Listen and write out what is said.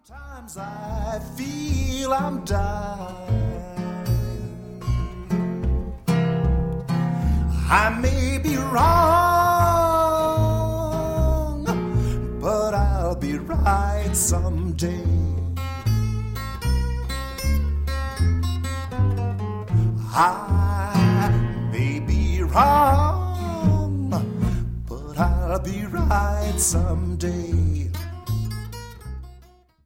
Sometimes I feel I'm dying. I may be wrong, but I'll be right someday. I may be wrong, but I'll be right someday.